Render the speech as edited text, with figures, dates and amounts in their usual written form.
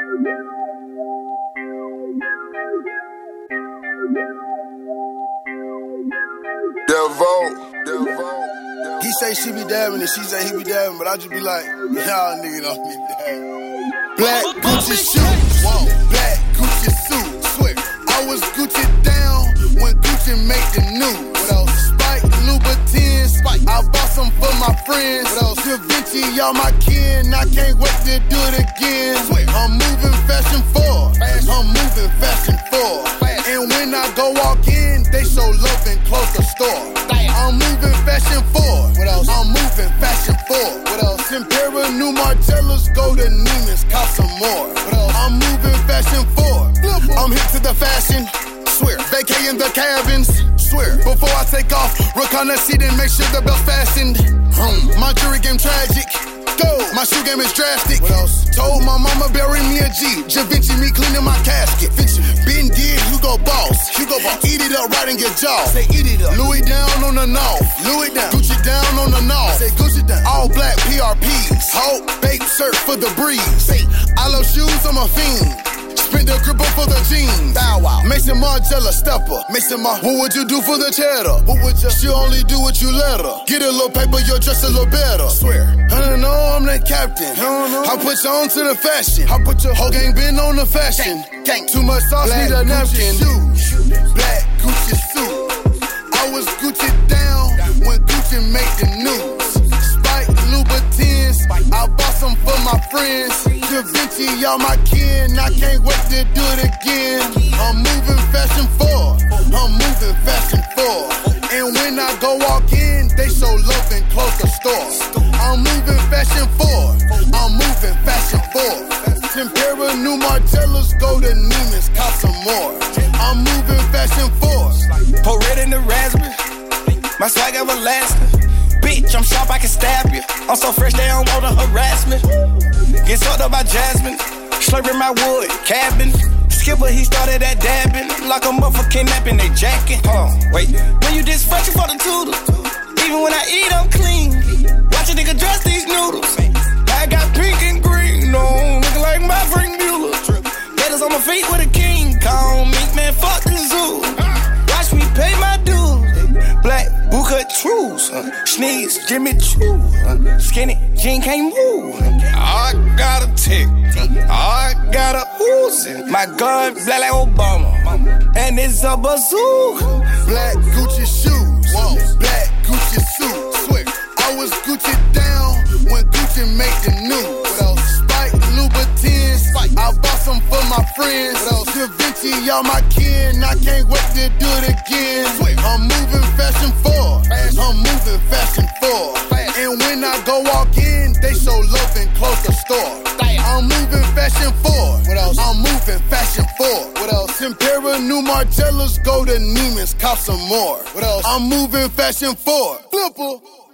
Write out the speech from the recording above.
He say she be dabbing and she say he be dabbing, but I just be like, y'all niggas don't be dabbing. Black Gucci shoes, black Gucci suit, swear. I was Gucci down when Gucci made the news. What else? Spike, Louboutins, I bought some for my friends. What else? Da Vinci, y'all my kin, I can't wait to do it again. I'm moving fashion forward, I'm moving fashion forward. And when I go walk in, they show love and close the store. I'm moving fashion forward. What else? I'm moving fashion forward. What else? Tempera, New Margellas, go to Neiman's, cop some more. What else? I'm moving fashion forward. I'm hip to the fashion. Swear, vacay in the cabins. Swear, before I take off, reconnaissance and make sure the belt's fastened. My jewelry game tragic. Go, my shoe game is drastic. What else? Told my mama bury me a G. Da Vinci me cleaning my casket. Been did, Hugo Boss. Eat it up right in your jaw. Say eat it up. Louis down on the north. Louis down. Gucci down on the north. Say Gucci down. All black PRPs. Hope, bake, surf for the breeze. Say, I love shoes, I'm a fiend. Spend the cripple for the jeans. Bow wow. Mason Margiela stepper. What would you do for the cheddar? What would you? She only do what you let her. Get a little paper, you're dressed a little better. Swear. I don't know, I'm the captain. I put you on to the fashion. I put your whole gang been on the fashion. Gang. Too much sauce, black need a napkin. Shoes. Black Gucci suit. I was Gucci down when Gucci made the news. Spike, Louboutins, I bought some for my friends. Da Vinci, y'all my kin, I can't wait to do it again. I'm moving fashion forward, I'm moving fashion forward. And when I go walk in, they show love and close the store. I'm moving fashion forward, I'm moving fashion forward. Tempera, New Margellas, go to Neiman's, cop some more. I'm moving fashion forward. Pour red in the raspberry, my swag everlasting. Bitch, I'm sharp, I can stab you. I'm so fresh, they don't want to harass me. Get sucked up by Jasmine, slurping my wood, cabin. Skipper, he started that dabbing. Lock him up for kidnapping, they jacking. Wait, when you dysfunction for the tutor. Even when I eat, I'm clean. Watch a nigga dress these noodles. I got pink and green on, looking like my Frank Mueller. Letters on my feet with a king. Call me, man, fuck the zoo. Watch me pay my dues. Black bootcut shoes, sneeze, Jimmy Choo, skinny jean can't move. I got a tick, I got a Uzi. My gun black like Obama, and it's a bazooka. Black Gucci shoes, black Gucci suit. Swear, I was Gucci down when Gucci made the news. What else? Spike, Louboutins, I bought some for my friends. What else? Da Vinci, y'all my kin, I can't wait to do it again. I'm moving fashion forward, I'm moving fashion forward. And when I go walk in, they show love and close the store. I'm moving fashion forward. What else? I'm moving fashion forward. What else? Tempera, New Margellas, go to Neiman's, cop some more. What else? I'm moving fashion forward. Flipper.